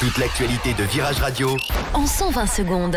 Toute l'actualité de Virage Radio en 120 secondes.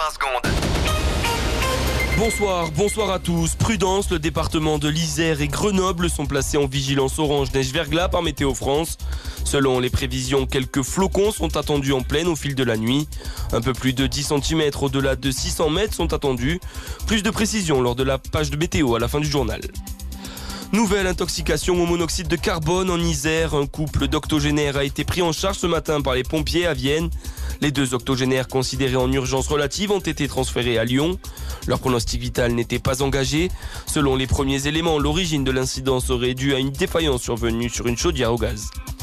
Bonsoir à tous. Prudence, le département de l'Isère et Grenoble sont placés en vigilance orange neige-verglas par Météo France. Selon les prévisions, quelques flocons sont attendus en plaine au fil de la nuit. Un peu plus de 10 cm au-delà de 600 mètres sont attendus. Plus de précisions lors de la page de météo à la fin du journal. Nouvelle intoxication au monoxyde de carbone en Isère. Un couple d'octogénaires a été pris en charge ce matin par les pompiers à Vienne. Les 2 octogénaires considérés en urgence relative ont été transférés à Lyon. Leur pronostic vital n'était pas engagé. Selon les premiers éléments, l'origine de l'incident serait due à une défaillance survenue sur une chaudière au gaz.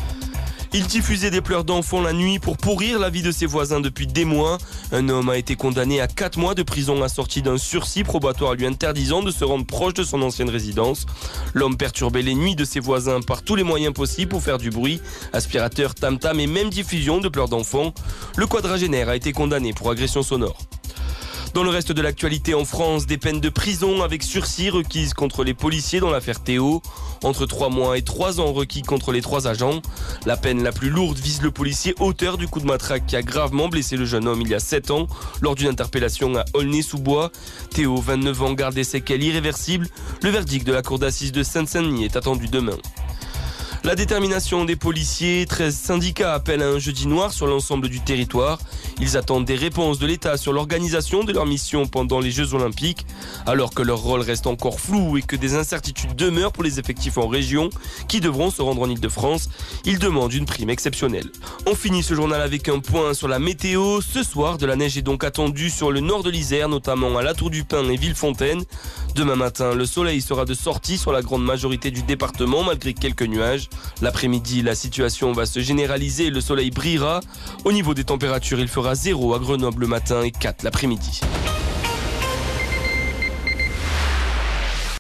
Il diffusait des pleurs d'enfants la nuit pour pourrir la vie de ses voisins depuis des mois. Un homme a été condamné à 4 mois de prison assorti d'un sursis probatoire lui interdisant de se rendre proche de son ancienne résidence. L'homme perturbait les nuits de ses voisins par tous les moyens possibles pour faire du bruit, aspirateur, tam-tam et même diffusion de pleurs d'enfants. Le quadragénaire a été condamné pour agression sonore. Dans le reste de l'actualité en France, des peines de prison avec sursis requises contre les policiers dans l'affaire Théo. Entre 3 mois et 3 ans requis contre les 3 agents. La peine la plus lourde vise le policier auteur du coup de matraque qui a gravement blessé le jeune homme il y a 7 ans lors d'une interpellation à Aulnay-sous-Bois. Théo, 29 ans, garde des séquelles irréversibles. Le verdict de la cour d'assises de Seine-Saint-Denis est attendu demain. La détermination des policiers, 13 syndicats appellent à un jeudi noir sur l'ensemble du territoire. Ils attendent des réponses de l'État sur l'organisation de leur mission pendant les Jeux Olympiques, alors que leur rôle reste encore flou et que des incertitudes demeurent pour les effectifs en région qui devront se rendre en Ile-de-France. Ils demandent une prime exceptionnelle. On finit ce journal avec un point sur la météo. Ce soir, de la neige est donc attendue sur le nord de l'Isère, notamment à La Tour du Pin et Villefontaine. Demain matin, le soleil sera de sortie sur la grande majorité du département malgré quelques nuages. L'après-midi, la situation va se généraliser et le soleil brillera. Au niveau des températures, il fera 0 à Grenoble le matin et 4 l'après-midi.